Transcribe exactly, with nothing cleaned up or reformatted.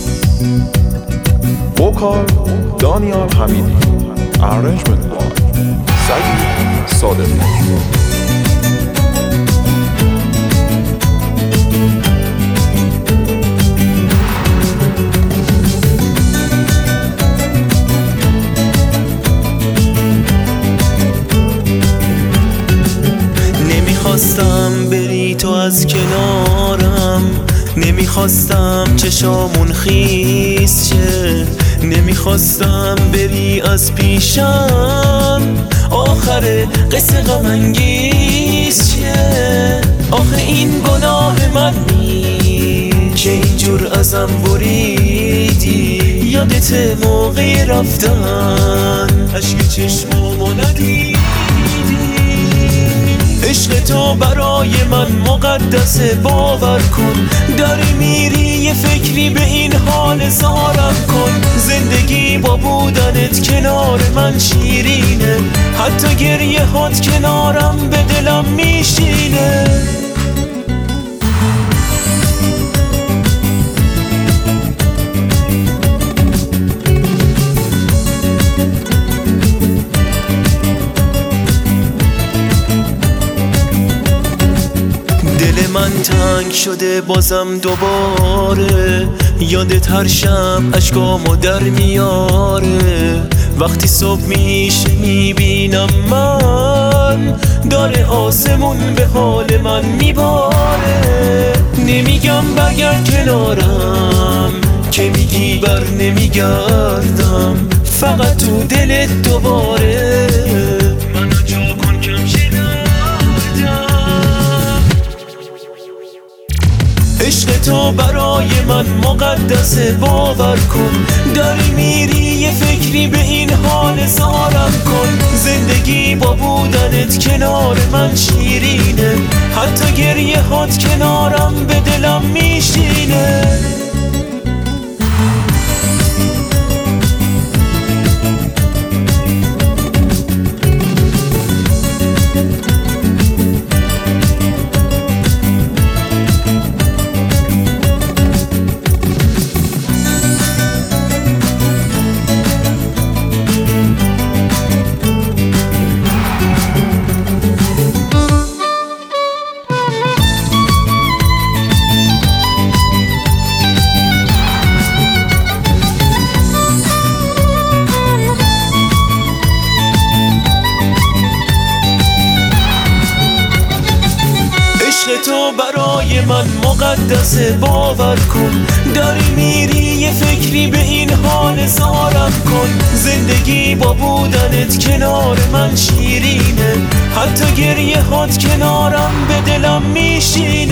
وکال دانیال حمیدی، arrangement by سعید صادقی. نمیخواستم بری تو از کنارم، نمیخواستم چشامون خیس شه، نمیخواستم بری از پیشم، آخر قصه غم انگیز شه. آخه این گناه من نیست که اینجور ازم بریدی، یادت موقع رفتن اشک چشمامو ندیدی. عشق تو برای من مقدسه، باور کن داری میری یه فکری به این حال زارم کن. زندگی با بودنت کنار من شیرینه، حتی گریه هات کنارم به دلم میشینه. من تنگ شده بازم دوباره، یادت هر شب اشکامو در میاره. وقتی صبح میشه میبینم من، داره آسمون به حال من میباره. نمیگم برگرد کنارم که میگی بر نمیگردم، فقط تو دلت دوباره منو جا کن کم شدم. عشق تو برای من مقدسه، باور کن داری میری یه فکری به این حال زارم کن. زندگی با بودنت کنار من شیرینه، حتی گریه هات کنارم به دلم میشینه. تو برای من مقدسه، باور کن داری میری یه فکری به این حال زارم کن. زندگی با بودنت کنار من شیرینه، حتی گریه هات کنارم به دلم میشینه.